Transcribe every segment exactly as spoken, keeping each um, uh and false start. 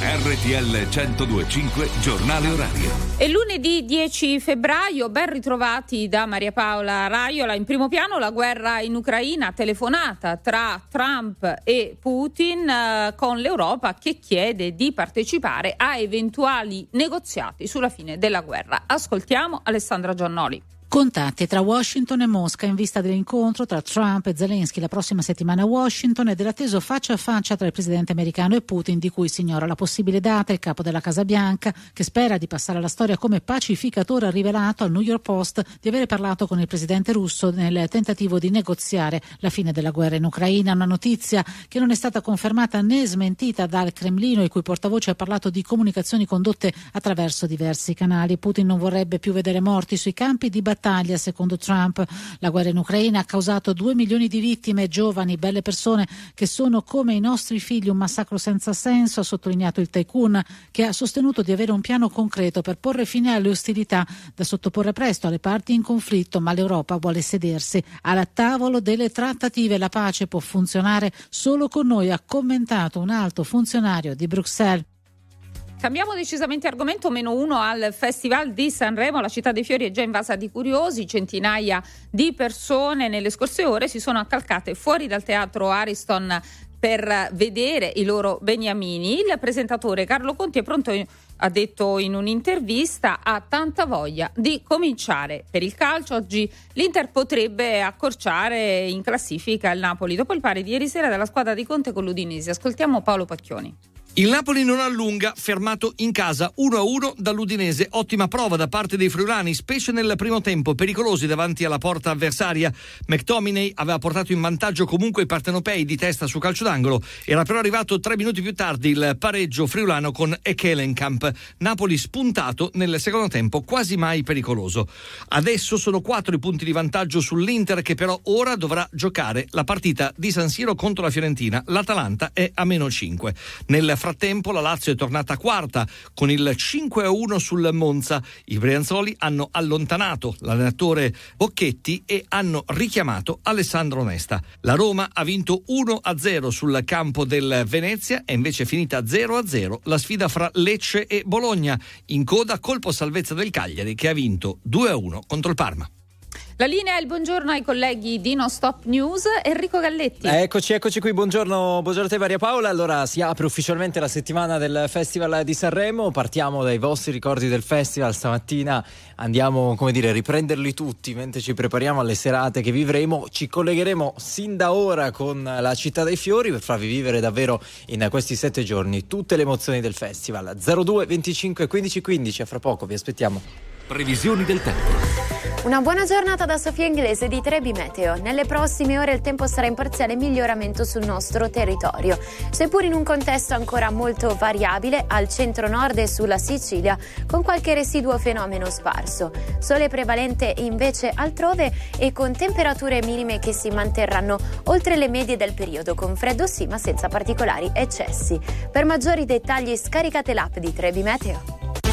R T L centodue e cinque giornale orario. È lunedì dieci febbraio, ben ritrovati da Maria Paola Raiola. In primo piano la guerra in Ucraina, telefonata tra Trump e Putin eh, con l'Europa che chiede di partecipare a eventuali negoziati sulla fine della guerra. Ascoltiamo Alessandra Giannoli. Contatti tra Washington e Mosca in vista dell'incontro tra Trump e Zelensky la prossima settimana a Washington e dell'atteso faccia a faccia tra il presidente americano e Putin, di cui si ignora la possibile data. Il capo della Casa Bianca, che spera di passare alla storia come pacificatore, ha rivelato al New York Post di avere parlato con il presidente russo nel tentativo di negoziare la fine della guerra in Ucraina. Una notizia che non è stata confermata né smentita dal Cremlino, il cui portavoce ha parlato di comunicazioni condotte attraverso diversi canali. Putin non vorrebbe più vedere morti sui campi di battaglia. Secondo Trump, la guerra in Ucraina ha causato due milioni di vittime, giovani, belle persone che sono come i nostri figli, un massacro senza senso, ha sottolineato il tycoon, che ha sostenuto di avere un piano concreto per porre fine alle ostilità da sottoporre presto alle parti in conflitto, ma l'Europa vuole sedersi al tavolo delle trattative. La pace può funzionare solo con noi, ha commentato un alto funzionario di Bruxelles. Cambiamo decisamente argomento, meno uno al Festival di Sanremo. La città dei fiori è già invasa di curiosi, centinaia di persone nelle scorse ore si sono accalcate fuori dal teatro Ariston per vedere i loro beniamini. Il presentatore Carlo Conti è pronto, ha detto in un'intervista, ha tanta voglia di cominciare. Per il calcio oggi l'Inter potrebbe accorciare in classifica il Napoli dopo il pari di ieri sera della squadra di Conte con l'Udinese. Ascoltiamo Paolo Pacchioni. Il Napoli non allunga, fermato in casa uno a uno dall'Udinese. Ottima prova da parte dei friulani, specie nel primo tempo, pericolosi davanti alla porta avversaria. McTominay aveva portato in vantaggio comunque i partenopei di testa su calcio d'angolo. Era però arrivato tre minuti più tardi il pareggio friulano con Ekelenkamp. Napoli spuntato nel secondo tempo, quasi mai pericoloso. Adesso sono quattro i punti di vantaggio sull'Inter, che però ora dovrà giocare la partita di San Siro contro la Fiorentina. L'Atalanta è a meno cinque. Nel frattempo la Lazio è tornata quarta con il cinque a uno sul Monza. I brianzoli hanno allontanato l'allenatore Bocchetti e hanno richiamato Alessandro Nesta. La Roma ha vinto uno a zero sul campo del Venezia, è invece finita zero a zero la sfida fra Lecce e Bologna. In coda colpo salvezza del Cagliari, che ha vinto due a uno contro il Parma. La linea è il buongiorno ai colleghi di Non Stop News. Enrico Galletti. Eccoci, eccoci qui, buongiorno, buongiorno a te Maria Paola. Allora si apre ufficialmente la settimana del Festival di Sanremo, partiamo dai vostri ricordi del festival. Stamattina andiamo, come dire, a riprenderli tutti mentre ci prepariamo alle serate che vivremo. Ci collegheremo sin da ora con la città dei fiori per farvi vivere davvero in questi sette giorni tutte le emozioni del festival. zero due venticinque quindici quindici, a fra poco, vi aspettiamo. Previsioni del tempo. Una buona giornata da Sofia Inglese di Trebi Meteo. Nelle prossime ore il tempo sarà in parziale miglioramento sul nostro territorio, seppur in un contesto ancora molto variabile al centro-nord e sulla Sicilia, con qualche residuo fenomeno sparso. Sole prevalente invece altrove e con temperature minime che si manterranno oltre le medie del periodo, con freddo sì ma senza particolari eccessi. Per maggiori dettagli scaricate l'app di Trebi Meteo.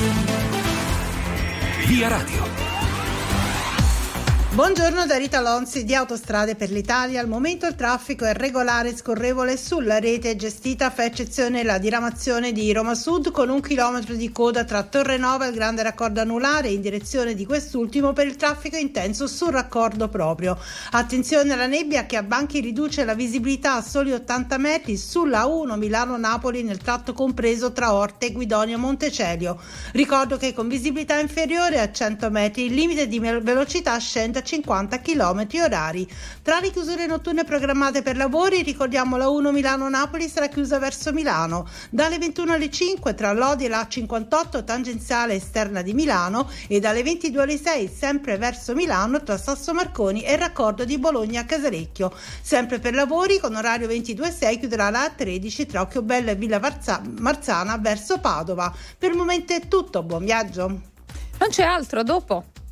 Via Radio. Buongiorno da Rita Lonzi di Autostrade per l'Italia. Al momento il traffico è regolare e scorrevole sulla rete gestita, fa eccezione la diramazione di Roma Sud con un chilometro di coda tra Torrenova e il grande raccordo anulare in direzione di quest'ultimo per il traffico intenso sul raccordo proprio. Attenzione alla nebbia che a Banchi riduce la visibilità a soli ottanta metri sulla A uno Milano-Napoli nel tratto compreso tra Orte e Guidonia Montecelio. Ricordo che con visibilità inferiore a cento metri il limite di velocità scende a cinquanta chilometri orari. Tra le chiusure notturne programmate per lavori, ricordiamo la uno Milano-Napoli sarà chiusa verso Milano dalle ventuno alle cinque tra Lodi e la A cinquantotto tangenziale esterna di Milano e dalle ventidue alle sei sempre verso Milano tra Sasso Marconi e il raccordo di Bologna a Casalecchio. Sempre per lavori con orario ventidue sei chiuderà la A tredici tra Occhiobello e Villa Marzana verso Padova. Per il momento è tutto, buon viaggio. Non c'è altro, dopo.